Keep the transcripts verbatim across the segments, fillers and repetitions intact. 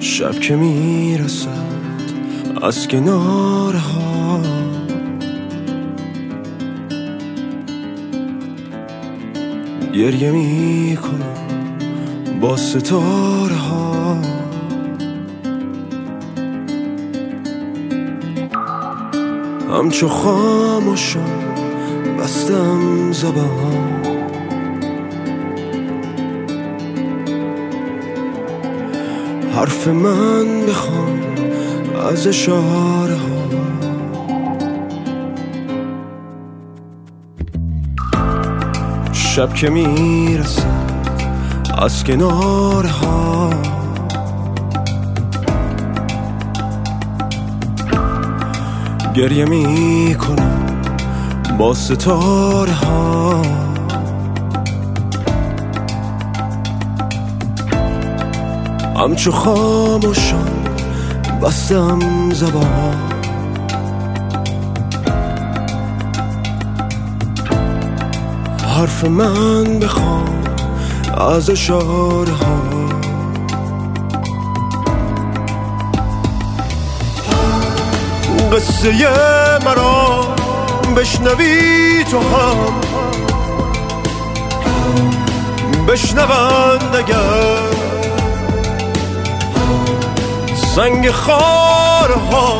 شب که میرسد از کناره ها، گریه میکنم با ستاره ها. همچو خاموشم بستم زبان، حرف من بخوان از اشاره ها. شب که میرسد از کناره ها، گریه میکنم با ستاره ها. همچو خاموشم بستم زبان، حرف من بخوان از اشاره ها. قصه مرا بشنوی تو هم، بشنوند اگر سنگ خارها.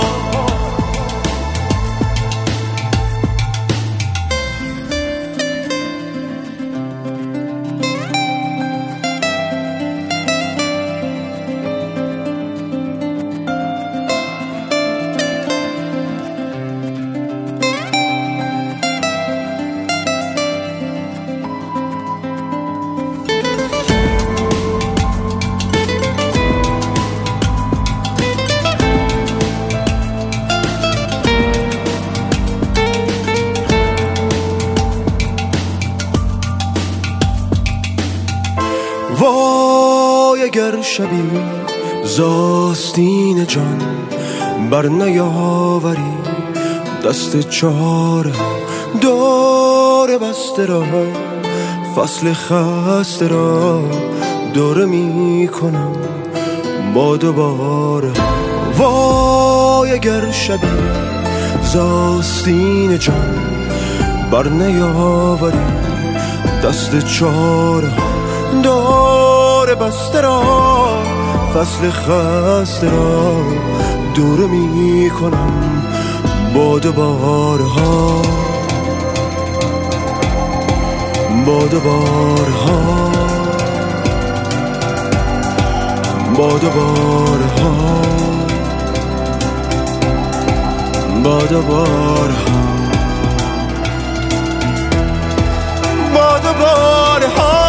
وای اگر شبی زاستین جان بر نیاوری دست چاره، دور بسته را فصل خسته را دوره می کنم با دوباره. وای اگر شبی زاستین جان بر نیاوری دست چاره، دور بسته را فصل خسته را دوره می کنم با دوباره ها، با دوباره ها، با دوباره ها، با دوباره ها، با دوباره ها.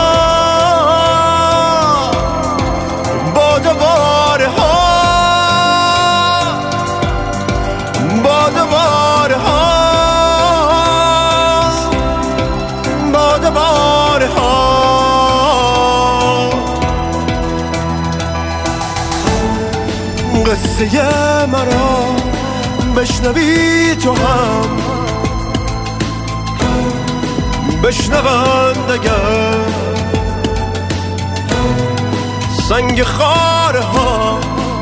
قصه مرا بشنوی تو هم، بشنوند اگر سنگ خاره ها.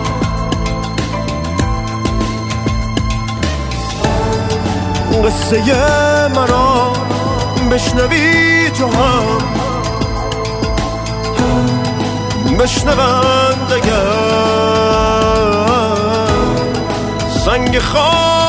قصه مرا بشنوی تو هم، بشنوند اگر سنگ خاره